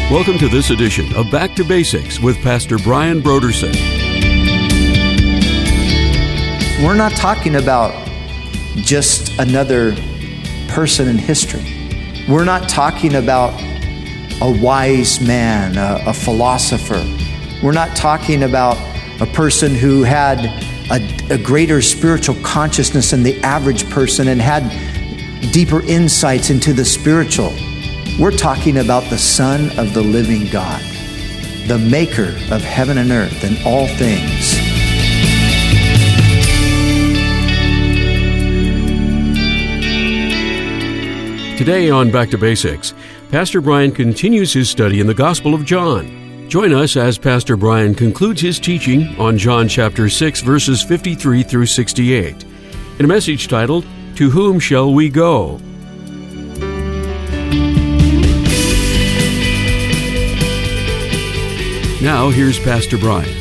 Welcome to this edition of Back to Basics with Pastor Brian Brodersen. We're not talking about just another person in history. We're not talking about a wise man, a philosopher. We're not talking about a person who had a greater spiritual consciousness than the average person and had deeper insights into the spiritual. We're talking about the Son of the living God, the maker of heaven and earth and all things. Today on Back to Basics, Pastor Brian continues his study in the Gospel of John. Join us as Pastor Brian concludes his teaching on John chapter 6, verses 53 through 68, in a message titled, To Whom Shall We Go? Now, here's Pastor Brian.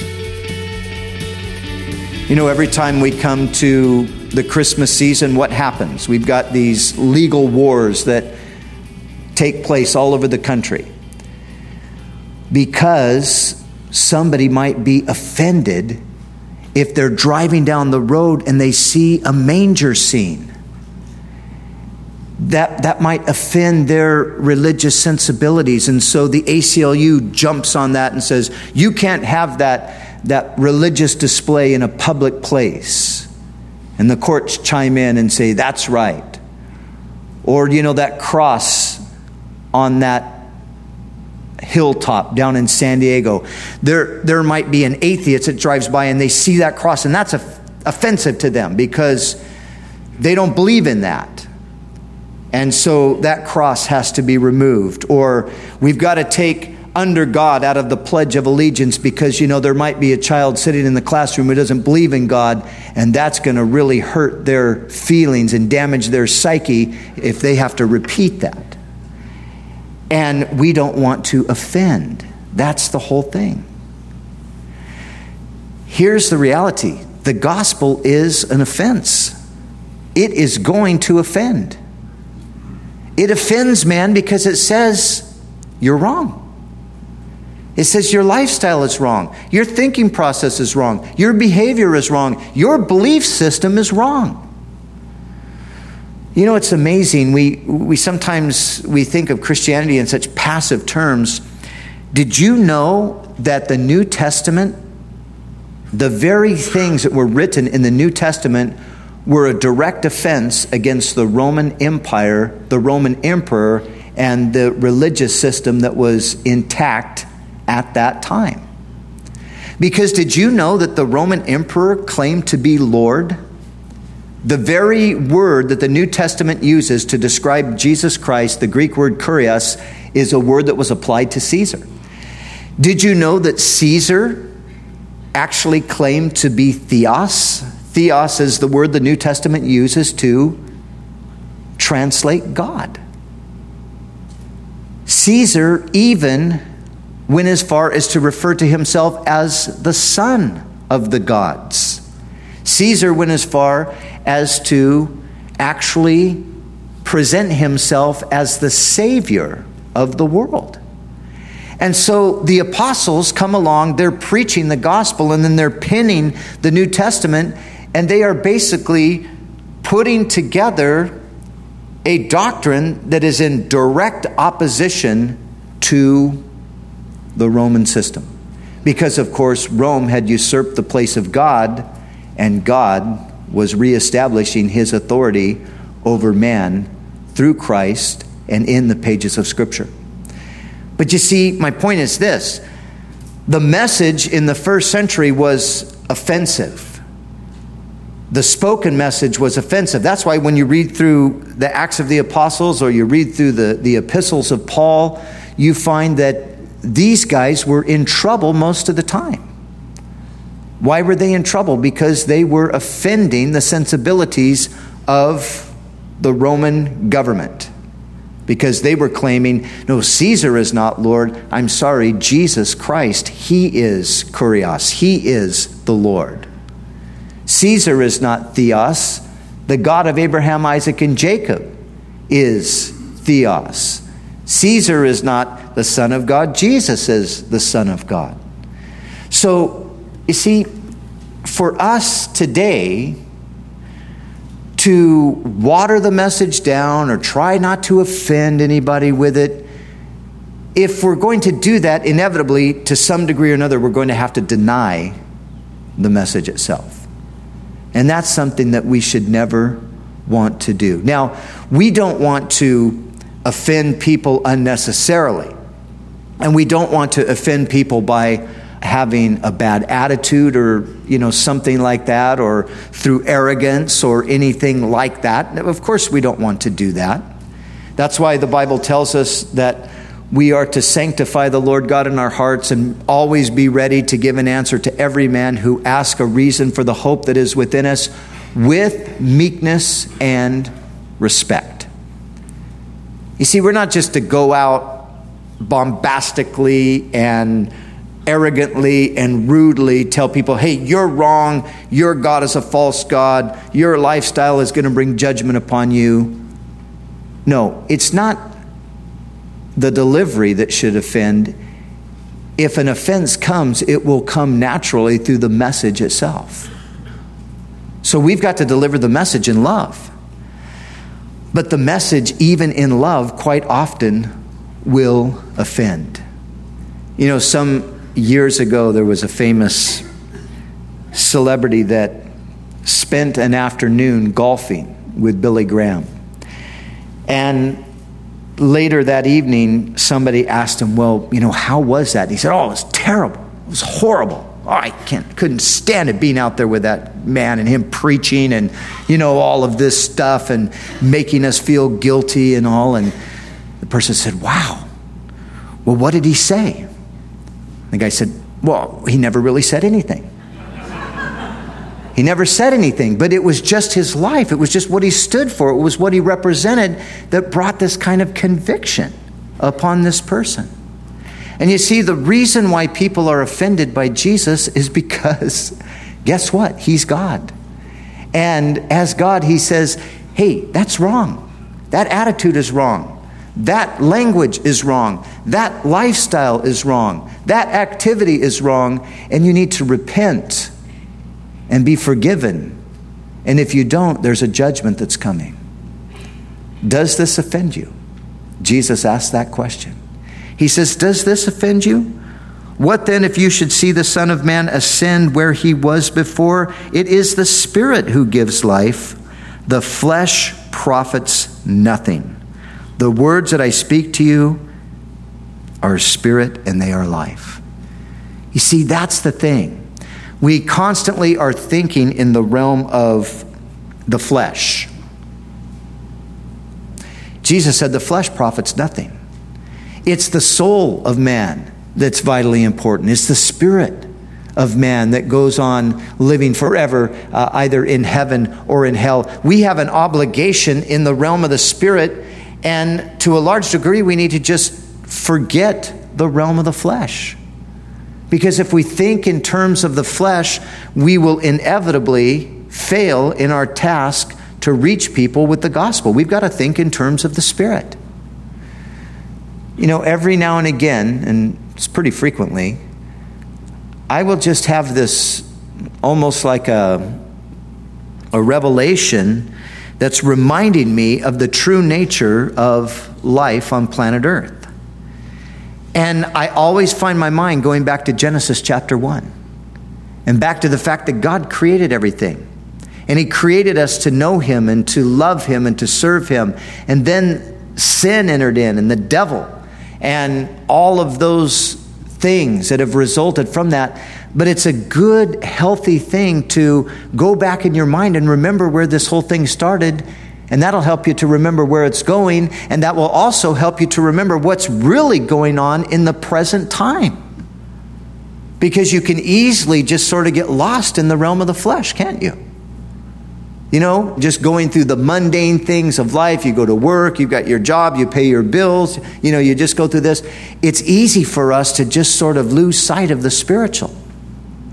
You know, every time we come to the Christmas season, what happens? We've got these legal wars that take place all over the country because somebody might be offended if they're driving down the road and they see a manger scene. That might offend their religious sensibilities. And so the ACLU jumps on that and says, you can't have that religious display in a public place. And the courts chime in and say, that's right. Or, you know, that cross on that hilltop down in San Diego. There might be an atheist that drives by and they see that cross, and that's offensive to them because they don't believe in that. And so that cross has to be removed. Or we've got to take under God out of the Pledge of Allegiance because, you know, there might be a child sitting in the classroom who doesn't believe in God, and that's going to really hurt their feelings and damage their psyche if they have to repeat that. And we don't want to offend. That's the whole thing. Here's the reality. The gospel is an offense. It is going to offend. It offends man because it says you're wrong. It says your lifestyle is wrong. Your thinking process is wrong. Your behavior is wrong. Your belief system is wrong. You know, it's amazing. We sometimes think of Christianity in such passive terms. Did you know that the New Testament, the very things that were written in the New Testament were a direct offense against the Roman Empire, the Roman emperor, and the religious system that was intact at that time? Because did you know that the Roman emperor claimed to be Lord? The very word that the New Testament uses to describe Jesus Christ, the Greek word kurios, is a word that was applied to Caesar. Did you know that Caesar actually claimed to be theos? Theos is the word the New Testament uses to translate God. Caesar even went as far as to refer to himself as the son of the gods. Caesar went as far as to actually present himself as the savior of the world. And so the apostles come along, they're preaching the gospel, and then they're penning the New Testament, and they are basically putting together a doctrine that is in direct opposition to the Roman system. Because, of course, Rome had usurped the place of God, and God was reestablishing his authority over man through Christ and in the pages of Scripture. But you see, my point is this. The message in the first century was offensive. The spoken message was offensive. That's why when you read through the Acts of the Apostles or you read through the epistles of Paul, you find that these guys were in trouble most of the time. Why were they in trouble? Because they were offending the sensibilities of the Roman government. Because they were claiming, no, Caesar is not Lord. I'm sorry, Jesus Christ, he is kurios. He is the Lord. Caesar is not theos. The God of Abraham, Isaac, and Jacob is theos. Caesar is not the Son of God. Jesus is the Son of God. So, you see, for us today to water the message down or try not to offend anybody with it, if we're going to do that, inevitably, to some degree or another, we're going to have to deny the message itself. And that's something that we should never want to do. Now, we don't want to offend people unnecessarily. And we don't want to offend people by having a bad attitude or, something like that, or through arrogance or anything like that. Of course, we don't want to do that. That's why the Bible tells us that we are to sanctify the Lord God in our hearts and always be ready to give an answer to every man who asks a reason for the hope that is within us with meekness and respect. You see, we're not just to go out bombastically and arrogantly and rudely tell people, hey, you're wrong, your God is a false God, your lifestyle is going to bring judgment upon you. No, it's not the delivery that should offend. If an offense comes, it will come naturally through the message itself. So we've got to deliver the message in love. But the message, even in love, quite often will offend. Some years ago, there was a famous celebrity that spent an afternoon golfing with Billy Graham. And later that evening, somebody asked him, well, how was that? And he said, oh, it was terrible. It was horrible. Oh, I couldn't stand it being out there with that man and him preaching and, all of this stuff and making us feel guilty and all. And the person said, wow, well, what did he say? The guy said, well, he never really said anything. He never said anything, but it was just his life. It was just what he stood for. It was what he represented that brought this kind of conviction upon this person. And you see, the reason why people are offended by Jesus is because, guess what? He's God. And as God, he says, hey, that's wrong. That attitude is wrong. That language is wrong. That lifestyle is wrong. That activity is wrong. And you need to repent and be forgiven. And if you don't, there's a judgment that's coming. Does this offend you? Jesus asked that question. He says, does this offend you? What then if you should see the Son of Man ascend where he was before? It is the Spirit who gives life. The flesh profits nothing. The words that I speak to you are spirit and they are life. You see, that's the thing. We constantly are thinking in the realm of the flesh. Jesus said the flesh profits nothing. It's the soul of man that's vitally important. It's the spirit of man that goes on living forever, either in heaven or in hell. We have an obligation in the realm of the spirit, and to a large degree, we need to just forget the realm of the flesh. Because if we think in terms of the flesh, we will inevitably fail in our task to reach people with the gospel. We've got to think in terms of the Spirit. Every now and again, and it's pretty frequently, I will just have this almost like a revelation that's reminding me of the true nature of life on planet Earth. And I always find my mind going back to Genesis chapter 1 and back to the fact that God created everything. And he created us to know him and to love him and to serve him. And then sin entered in, and the devil and all of those things that have resulted from that. But it's a good, healthy thing to go back in your mind and remember where this whole thing started. And that'll help you to remember where it's going. And that will also help you to remember what's really going on in the present time. Because you can easily just sort of get lost in the realm of the flesh, can't you? Just going through the mundane things of life. You go to work, you've got your job, you pay your bills, you just go through this. It's easy for us to just sort of lose sight of the spiritual.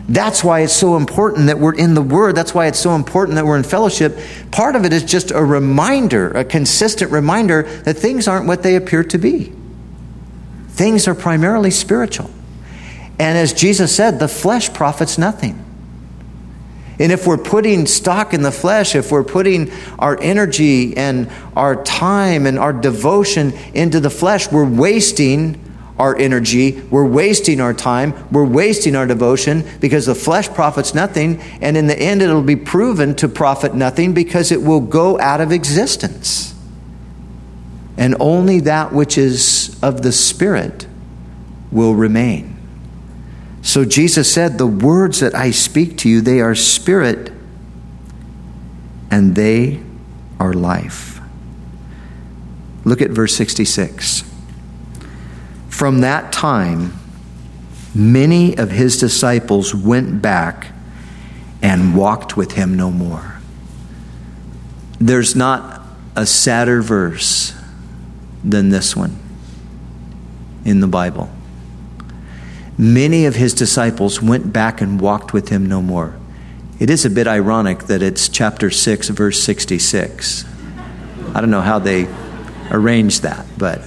That's why it's so important that we're in the Word. That's why it's so important that we're in fellowship. Part of it is just a reminder, a consistent reminder that things aren't what they appear to be. Things are primarily spiritual. And as Jesus said, the flesh profits nothing. And if we're putting stock in the flesh, if we're putting our energy and our time and our devotion into the flesh, we're wasting our energy, we're wasting our time, we're wasting our devotion, because the flesh profits nothing, and in the end it'll be proven to profit nothing because it will go out of existence. And only that which is of the Spirit will remain. So Jesus said, the words that I speak to you, they are spirit and they are life. Look at verse 66. From that time, many of his disciples went back and walked with him no more. There's not a sadder verse than this one in the Bible. Many of his disciples went back and walked with him no more. It is a bit ironic that it's chapter 6, verse 66. I don't know how they arranged that, but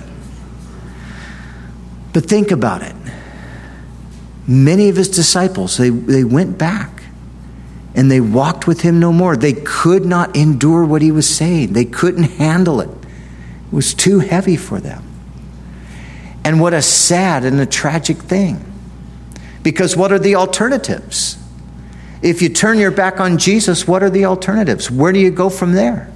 think about it. Many of his disciples, they went back and they walked with him no more. They could not endure what he was saying. They couldn't handle it. It was too heavy for them. And what a sad and a tragic thing. Because what are the alternatives? If you turn your back on Jesus, what are the alternatives? Where do you go from there?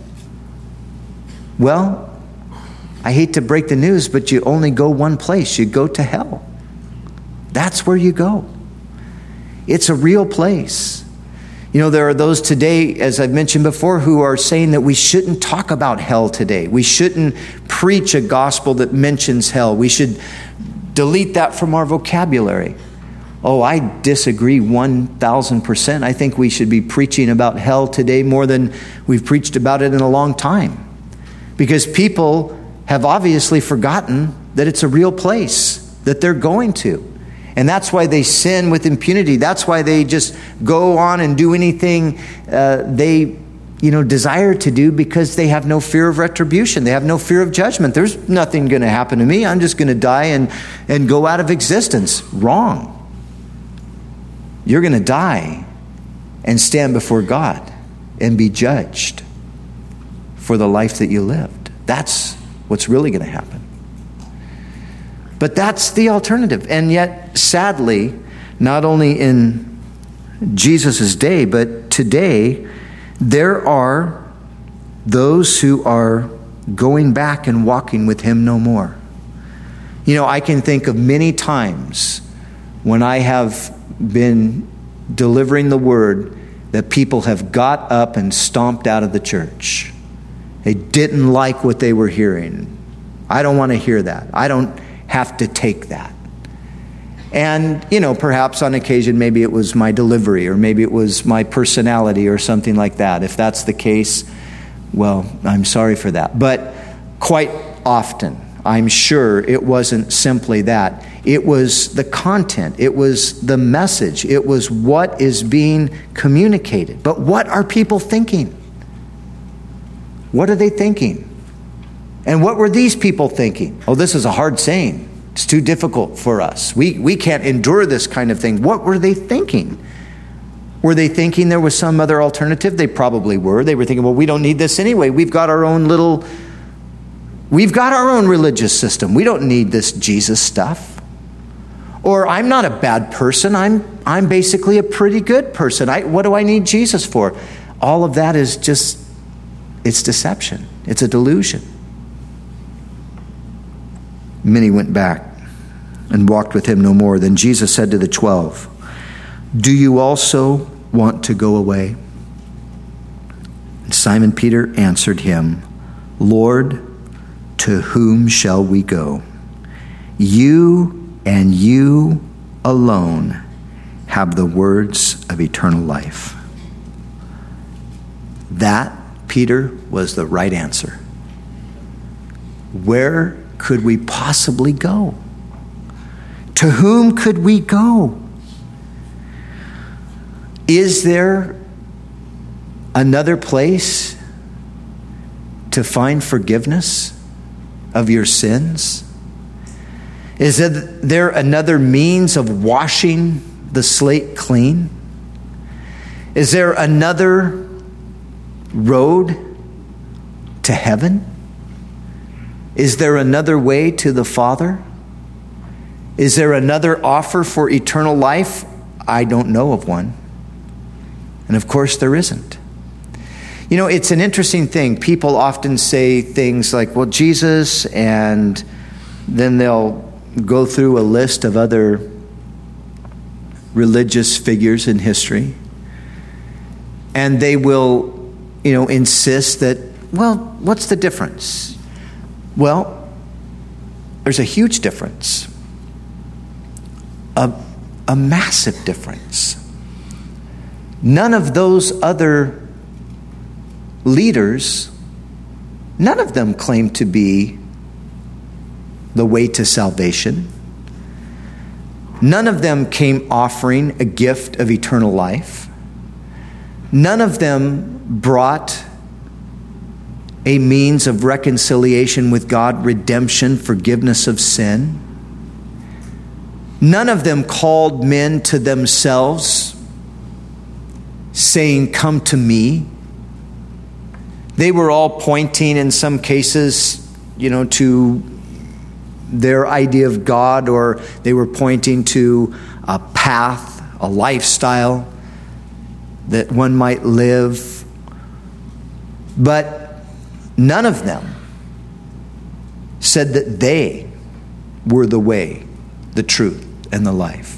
Well, I hate to break the news, but you only go one place. You go to hell. That's where you go. It's a real place. You know, there are those today, as I've mentioned before, who are saying that we shouldn't talk about hell today. We shouldn't preach a gospel that mentions hell. We should delete that from our vocabulary. Oh, I disagree 1,000%. I think we should be preaching about hell today more than we've preached about it in a long time. Because people have obviously forgotten that it's a real place that they're going to. And that's why they sin with impunity. That's why they just go on and do anything they desire to do, because they have no fear of retribution. They have no fear of judgment. There's nothing going to happen to me. I'm just going to die and go out of existence. Wrong. You're going to die and stand before God and be judged for the life that you lived. That's what's really going to happen. But that's the alternative. And yet, sadly, not only in Jesus' day, but today, there are those who are going back and walking with him no more. You know, I can think of many times when I have been delivering the word that people have got up and stomped out of the church. They didn't like what they were hearing. I don't want to hear that. I don't have to take that. And, perhaps on occasion, maybe it was my delivery, or maybe it was my personality or something like that. If that's the case, well, I'm sorry for that. But quite often, I'm sure it wasn't simply that. It was the content. It was the message. It was what is being communicated. But what are people thinking? What are they thinking? And what were these people thinking? Oh, this is a hard saying. It's too difficult for us. We can't endure this kind of thing. What were they thinking? Were they thinking there was some other alternative? They probably were. They were thinking, well, we don't need this anyway. We've got our own religious system. We don't need this Jesus stuff. Or I'm not a bad person. I'm basically a pretty good person. What do I need Jesus for? All of that is just, it's deception. It's a delusion. Many went back and walked with him no more. Then Jesus said to the 12, "Do you also want to go away?" And Simon Peter answered him, "Lord, to whom shall we go? You and you alone have the words of eternal life." That, Peter, was the right answer. Where could we possibly go? To whom could we go? Is there another place to find forgiveness of your sins? Is there another means of washing the slate clean? Is there another road to heaven? Is there another way to the Father? Is there another offer for eternal life? I don't know of one. And of course there isn't. You know, it's an interesting thing. People often say things like, well, Jesus, and then they'll go through a list of other religious figures in history. And they will, insist that, well, what's the difference? Well, there's a huge difference. A massive difference. None of those other leaders, none of them claim to be the way to salvation. None of them came offering a gift of eternal life. None of them brought a means of reconciliation with God, redemption, forgiveness of sin. None of them called men to themselves, saying, "Come to me." They were all pointing, in some cases, to their idea of God, or they were pointing to a path, a lifestyle that one might live. But none of them said that they were the way, the truth, and the life.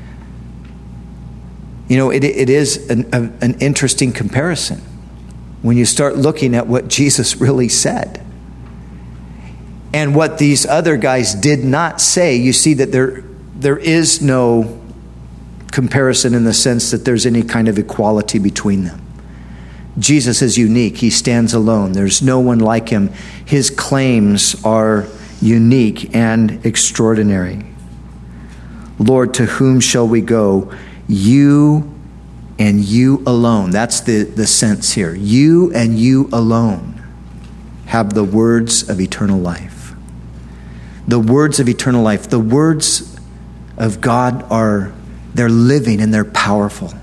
It is an interesting comparison when you start looking at what Jesus really said and what these other guys did not say. You see that there is no comparison in the sense that there's any kind of equality between them. Jesus is unique. He stands alone. There's no one like him. His claims are unique and extraordinary. Lord, to whom shall we go? You and you alone. That's the sense here. You and you alone have the words of eternal life. The words of eternal life. The words of God they're living and they're powerful.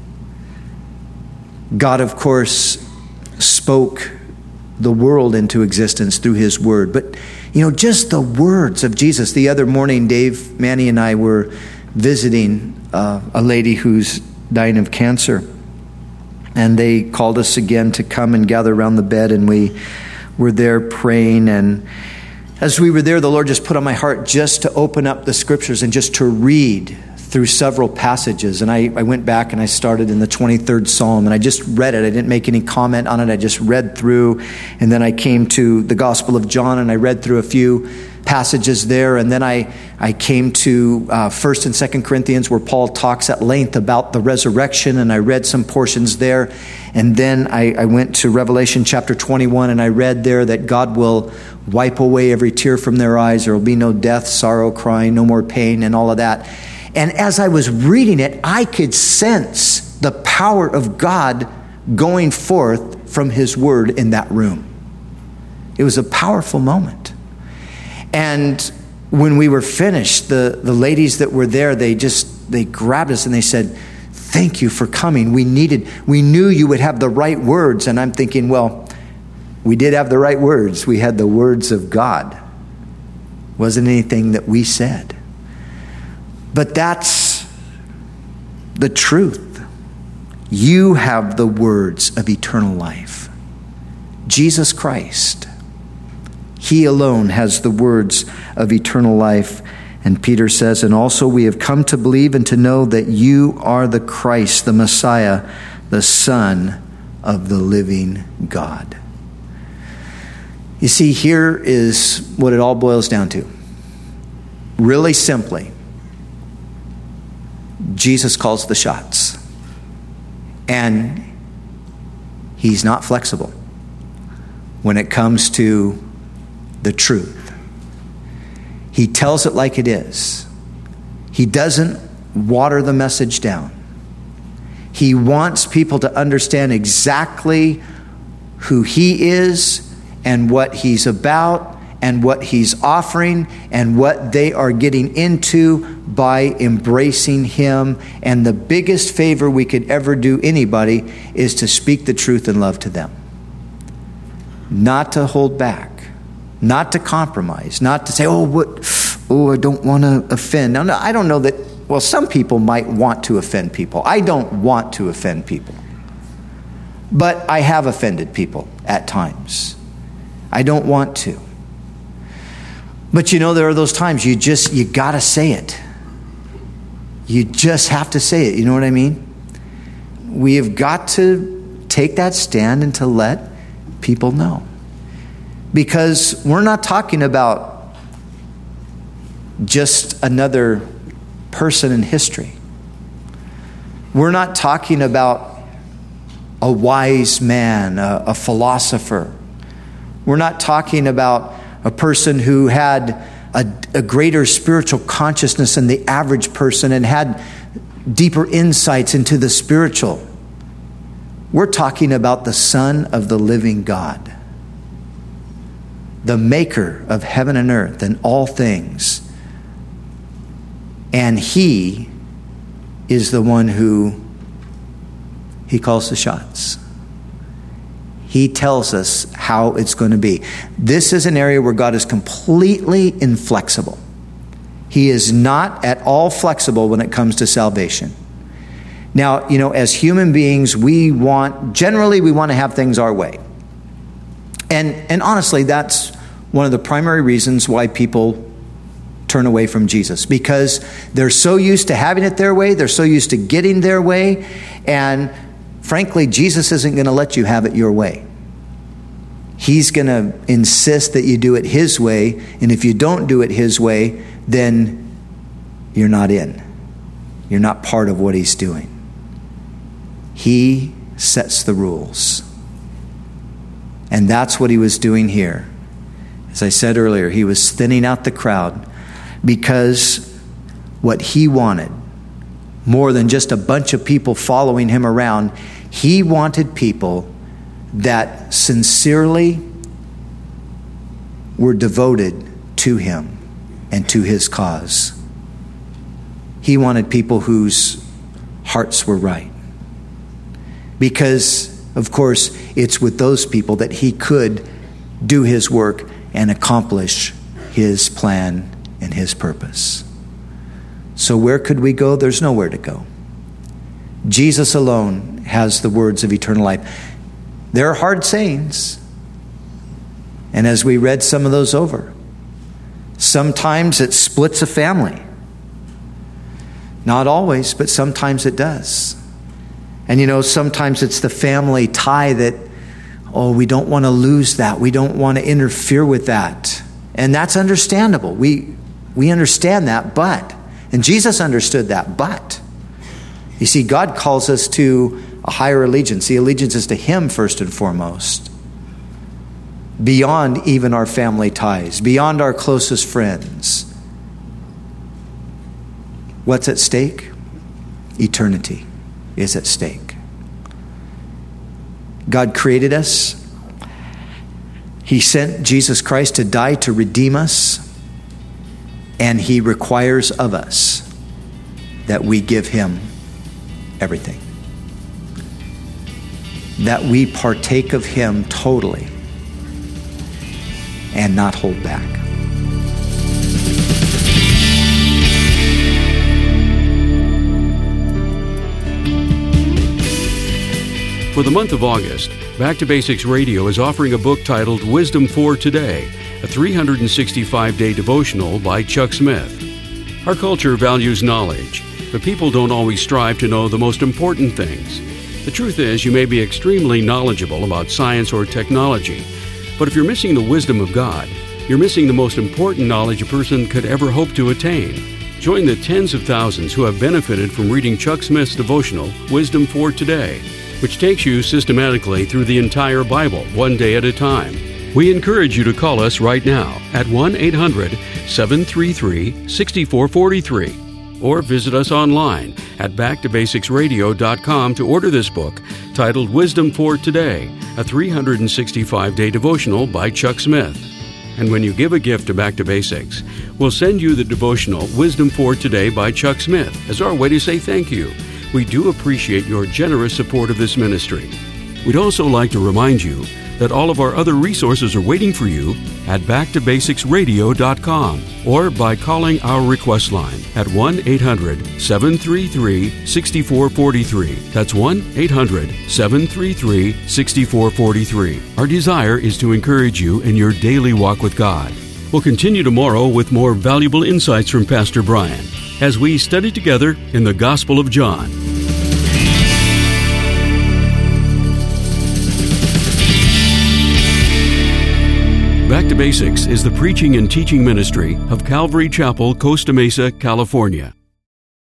God, of course, spoke the world into existence through his word. But, just the words of Jesus. The other morning, Dave, Manny, and I were visiting a lady who's dying of cancer. And they called us again to come and gather around the bed. And we were there praying. And as we were there, the Lord just put on my heart just to open up the scriptures and just to read through several passages. And I went back and I started in the 23rd Psalm, and I just read it. I didn't make any comment on it. I just read through, and then I came to the Gospel of John, and I read through a few passages there. And then I came to 1st and 2nd Corinthians, where Paul talks at length about the resurrection, and I read some portions there. And then I went to Revelation chapter 21, and I read there that God will wipe away every tear from their eyes. There will be no death, sorrow, crying, no more pain, and all of that. And as I was reading it, I could sense the power of God going forth from his word in that room. It was a powerful moment. And when we were finished, the ladies that were there, they grabbed us and they said, "Thank you for coming. We knew you would have the right words." And I'm thinking, well, we did have the right words. We had the words of God. It wasn't anything that we said. But that's the truth. You have the words of eternal life. Jesus Christ. He alone has the words of eternal life. And Peter says, "And also we have come to believe and to know that you are the Christ, the Messiah, the Son of the living God." You see, here is what it all boils down to. Really simply, Jesus calls the shots. And he's not flexible when it comes to the truth. He tells it like it is. He doesn't water the message down. He wants people to understand exactly who He is and what He's about and what He's offering and what they are getting into by embracing Him. And the biggest favor we could ever do anybody is to speak the truth in love to them. Not to hold back, not to compromise, not to say, I don't want to offend. Now, I don't know that, well, some people might want to offend people. I don't want to offend people. But I have offended people at times. I don't want to. But there are those times you got to say it. You just have to say it. You know what I mean? We have got to take that stand and to let people know. Because we're not talking about just another person in history. We're not talking about a wise man, a philosopher. We're not talking about a person who had a greater spiritual consciousness than the average person and had deeper insights into the spiritual. We're talking about the Son of the living God, the maker of heaven and earth and all things. And He is the one who He calls the shots. He tells us how it's going to be. This is an area where God is completely inflexible. He is not at all flexible when it comes to salvation. Now, as human beings, we want to have things our way. And honestly, that's one of the primary reasons why people turn away from Jesus, because they're so used to having it their way, they're so used to getting their way, and frankly, Jesus isn't going to let you have it your way. He's going to insist that you do it His way, and if you don't do it His way, then you're not in. You're not part of what He's doing. He sets the rules. And that's what He was doing here. As I said earlier, He was thinning out the crowd because what He wanted, more than just a bunch of people following Him around, He wanted people that sincerely were devoted to Him and to His cause. He wanted people whose hearts were right. Because, of course, it's with those people that He could do His work and accomplish His plan and His purpose. So where could we go? There's nowhere to go. Jesus alone has the words of eternal life. There are hard sayings. And as we read some of those over, sometimes it splits a family. Not always, but sometimes it does. And sometimes it's the family tie that, we don't want to lose that. We don't want to interfere with that. And that's understandable. We understand that, and Jesus understood that, but you see, God calls us to a higher allegiance. The allegiance is to Him first and foremost. Beyond even our family ties, beyond our closest friends. What's at stake? Eternity is at stake. God created us. He sent Jesus Christ to die to redeem us. And He requires of us that we give Him everything. That we partake of Him totally and not hold back. For the month of August, Back to Basics Radio is offering a book titled Wisdom for Today, a 365-day devotional by Chuck Smith. Our culture values knowledge, but people don't always strive to know the most important things. The truth is, you may be extremely knowledgeable about science or technology, but if you're missing the wisdom of God, you're missing the most important knowledge a person could ever hope to attain. Join the tens of thousands who have benefited from reading Chuck Smith's devotional, Wisdom for Today, which takes you systematically through the entire Bible, one day at a time. We encourage you to call us right now at 1-800-733-6443. or visit us online at backtobasicsradio.com to order this book titled Wisdom for Today, a 365-day devotional by Chuck Smith. And when you give a gift to Back to Basics, we'll send you the devotional Wisdom for Today by Chuck Smith as our way to say thank you. We do appreciate your generous support of this ministry. We'd also like to remind you that all of our other resources are waiting for you at backtobasicsradio.com or by calling our request line at 1-800-733-6443. That's 1-800-733-6443. Our desire is to encourage you in your daily walk with God. We'll continue tomorrow with more valuable insights from Pastor Brian as we study together in the Gospel of John. Back to Basics is the preaching and teaching ministry of Calvary Chapel, Costa Mesa, California.